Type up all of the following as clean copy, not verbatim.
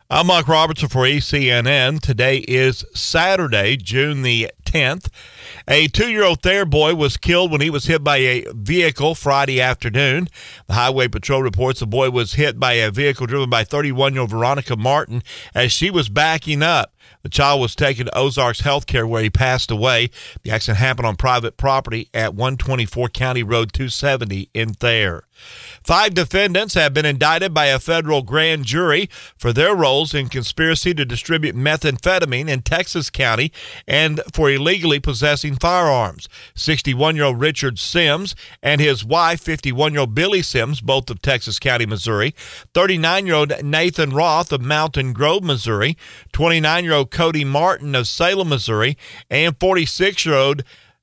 I'm Mike Robertson for ECNN. Today is Saturday, June the 10th. A 2-year-old Thayer boy was killed when he was hit by a vehicle Friday afternoon. The Highway Patrol reports the boy was hit by a vehicle driven by 31-year-old Veronica Martin as she was backing up. The child was taken to Ozarks Healthcare where he passed away. The accident happened on private property at 124 County Road 270 in Thayer. 5 defendants have been indicted by a federal grand jury for their roles in conspiracy to distribute methamphetamine in Texas County and for illegally possessing firearms. 61-year-old Richard Sims and his wife, 51-year-old Billy Sims, both of Texas County, Missouri. 39-year-old Nathan Roth of Mountain Grove, Missouri. 29-year-old Cody Martin of Salem, Missouri. And 46-year-old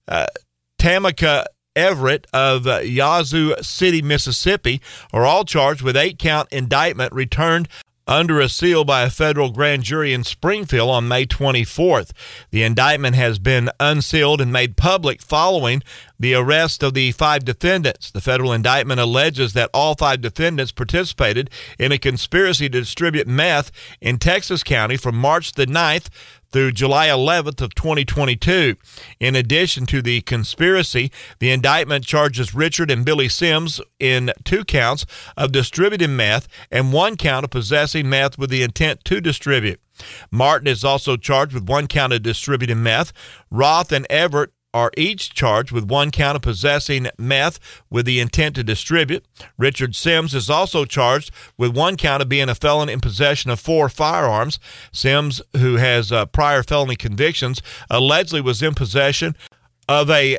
Tamika Everett of Yazoo City, Mississippi, are all charged with 8-count indictment returned under a seal by a federal grand jury in Springfield on May 24th. The indictment has been unsealed and made public following the arrest of the 5 defendants. The federal indictment alleges that all 5 defendants participated in a conspiracy to distribute meth in Texas County from March the 9th through July 11th of 2022. In addition to the conspiracy, the indictment charges Richard and Billy Sims in 2 counts of distributing meth and 1 count of possessing meth with the intent to distribute. Martin is also charged with 1 count of distributing meth. Roth and Everett are each charged with 1 count of possessing meth with the intent to distribute. Richard Sims is also charged with 1 count of being a felon in possession of 4 firearms. Sims, who has prior felony convictions, allegedly was in possession of a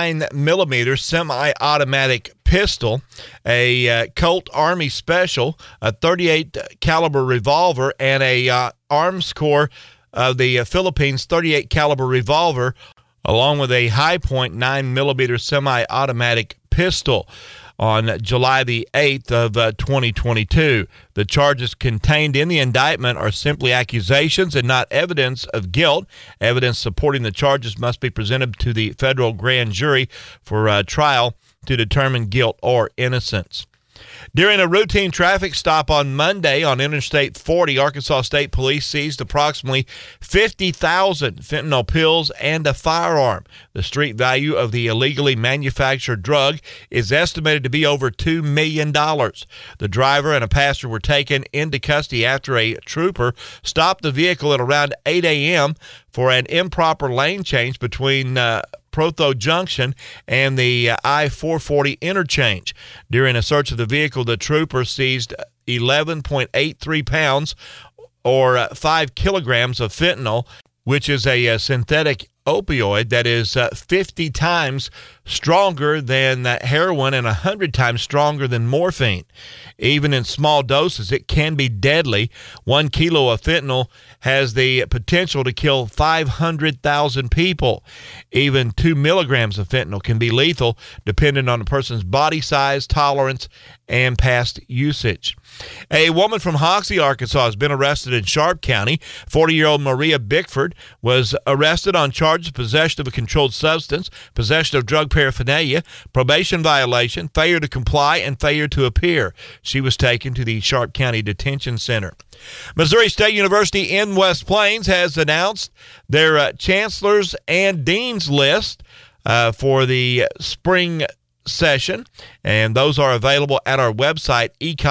9mm semi-automatic pistol, a Colt Army Special, a .38 caliber revolver, and a Arms Corps of the Philippines .38 caliber revolver, along with a Hi-Point 9mm semi-automatic pistol on July the 8th of 2022. The charges contained in the indictment are simply accusations and not evidence of guilt. Evidence supporting the charges must be presented to the federal grand jury for trial to determine guilt or innocence. During a routine traffic stop on Monday on Interstate 40, Arkansas State Police seized approximately 50,000 fentanyl pills and a firearm. The street value of the illegally manufactured drug is estimated to be over $2 million. The driver and a passenger were taken into custody after a trooper stopped the vehicle at around 8 a.m. for an improper lane change between Protho Junction and the I-440 interchange. During a search of the vehicle, the trooper seized 11.83 pounds or 5 kilograms of fentanyl, which is a synthetic opioid that is 50 times stronger than heroin and 100 times stronger than morphine. Even in small doses, it can be deadly. 1 kilo of fentanyl has the potential to kill 500,000 people. Even 2 milligrams of fentanyl can be lethal, depending on a person's body size, tolerance, and past usage. A woman from Hoxie, Arkansas, has been arrested in Sharp County. 40-year-old Maria Bickford was arrested on charges of possession of a controlled substance, possession of drug paraphernalia, probation violation, failure to comply, and failure to appear. She was taken to the Sharp County Detention Center. Missouri State University in West Plains has announced their chancellors and deans list for the spring session, and those are available at our website,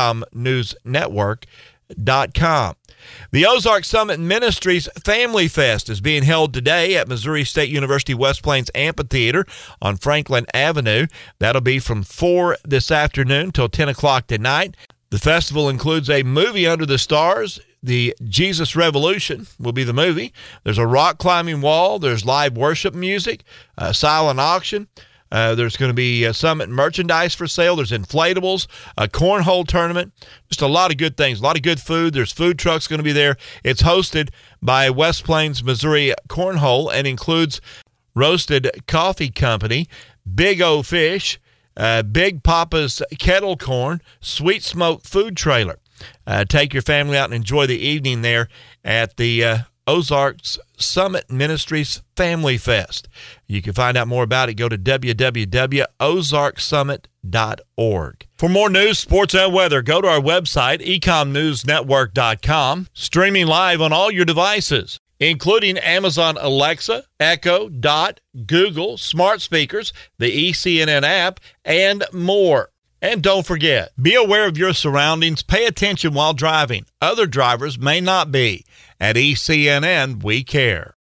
ecomnewsnetwork.com. The Ozark Summit Ministries Family Fest is being held today at Missouri State University West Plains Amphitheater on Franklin Avenue. That'll be from 4 this afternoon till 10 o'clock tonight. The festival includes a movie under the stars. The Jesus Revolution will be the movie. There's a rock climbing wall. There's live worship music, a silent auction. There's going to be Summit merchandise for sale. There's inflatables, a cornhole tournament, just a lot of good things, a lot of good food. There's food trucks going to be there. It's hosted by West Plains, Missouri Cornhole and includes Roasted Coffee Company, Big O Fish, Big Papa's Kettle Corn, Sweet Smoke Food Trailer. Take your family out and enjoy the evening there at the Ozarks Summit Ministries Family Fest. You can find out more about it. Go to www.ozarksummit.org. For more news, sports, and weather, go to our website, ecomnewsnetwork.com, streaming live on all your devices, including Amazon Alexa, Echo, Dot, Google, smart speakers, the ECNN app, and more. And don't forget, be aware of your surroundings. Pay attention while driving. Other drivers may not be. At ECNN, we care.